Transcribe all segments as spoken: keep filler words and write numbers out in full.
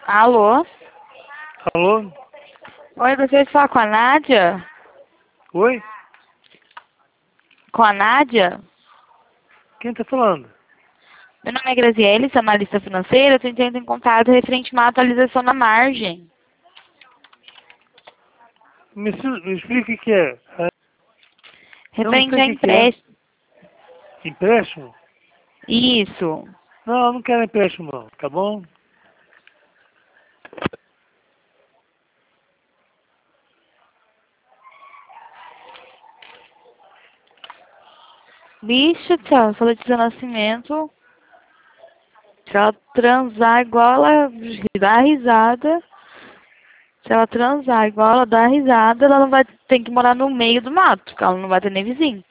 Alô? Alô? Oi, gostaria de falar com a Nádia? Oi? Com a Nádia? Quem tá falando? Meu nome é Graziele, sou analista financeira. Estou entrando em contato referente a uma atualização na margem. Me, su- me explica o que é. Ah, eu não Referente sei o a que que é. empréstimo. Empréstimo? Isso. Não, eu não quero empréstimo não, tá bom? Bicho, tchau. Falou de seu nascimento. Se ela transar igual ela dá risada. Se ela transar igual ela dá risada, ela não vai ter que morar no meio do mato, porque ela não vai ter nem vizinho.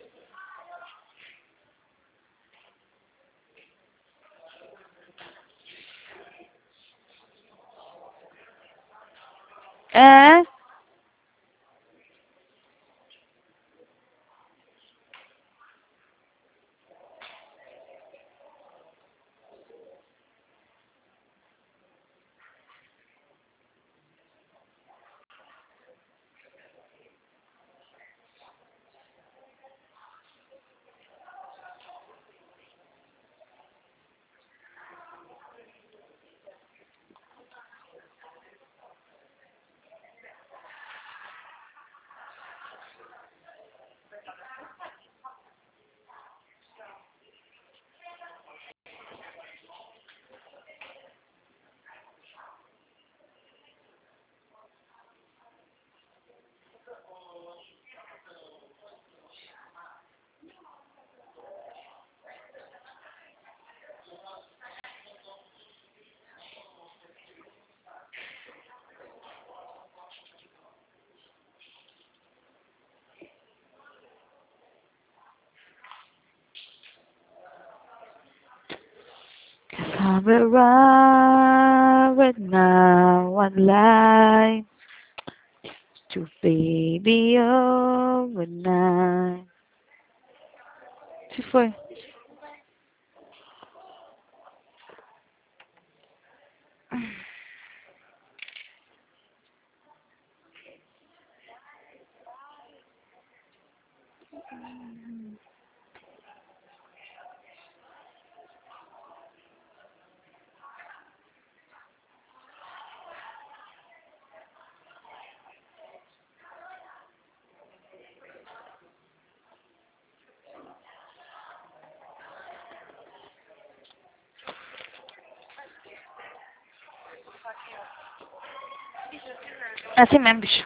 É. Come around right now, I'd like to baby overnight. Se foi. É assim mesmo, bicho.